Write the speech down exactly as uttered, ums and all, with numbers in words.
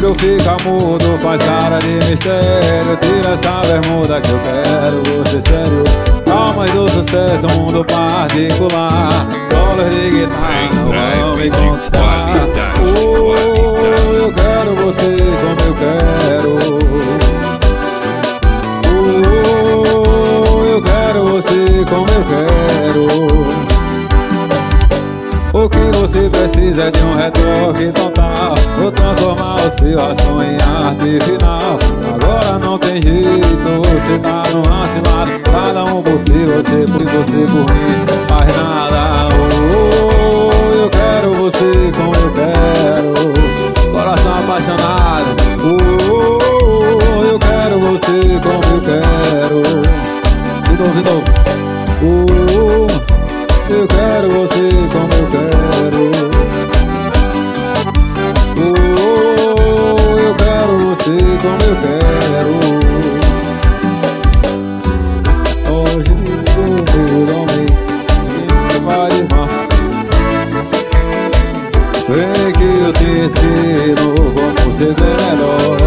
olho fica mudo, faz cara de mistério. Tira essa bermuda que eu quero você sério. Calma do sucesso, mundo particular. Solos de guitarra vão me conquistar. Oh, eu quero você como eu quero. Oh, eu quero você como eu quero. O que você precisa é de um retoque total. Vou transformar o seu ação em arte final. Agora não tem jeito, você tá no lado. Cada um por si, você por você por mim. Mais nada, oh, eu quero você como eu quero. Coração apaixonado, oh, eu quero você como eu quero. De novo, de novo, oh, eu quero você como eu quero. Oh, eu quero você como eu quero. Hoje eu dormi, ninguém vai irmão. Vem que eu te ensino como ser melhor.